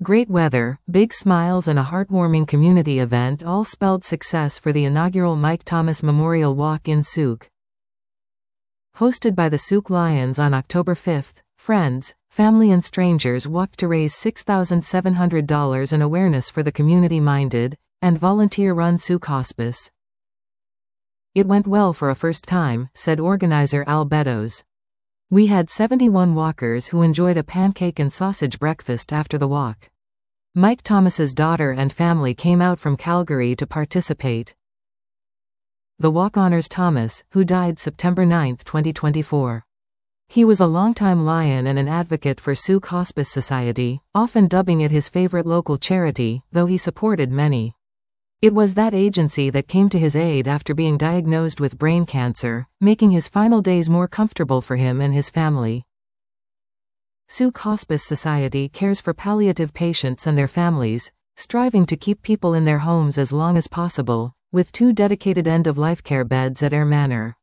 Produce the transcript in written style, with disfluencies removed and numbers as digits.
Great weather, big smiles and a heartwarming community event all spelled success for the inaugural Mike Thomas Memorial Walk in Souk. Hosted by the Souk Lions on October 5, friends, family and strangers walked to raise $6,700 in awareness for the community-minded and volunteer-run Souk Hospice. It went well for a first time, said organizer Al Beddoes. We had 71 walkers who enjoyed a pancake and sausage breakfast after the walk. Mike Thomas's daughter and family came out from Calgary to participate. The walk honors Thomas, who died September 9, 2024. He was a longtime Lion and an advocate for Souk Hospice Society, often dubbing it his favorite local charity, though he supported many. It was that agency that came to his aid after being diagnosed with brain cancer, making his final days more comfortable for him and his family. Souk Hospice Society cares for palliative patients and their families, striving to keep people in their homes as long as possible, with 2 dedicated end-of-life care beds at Ayr Manor.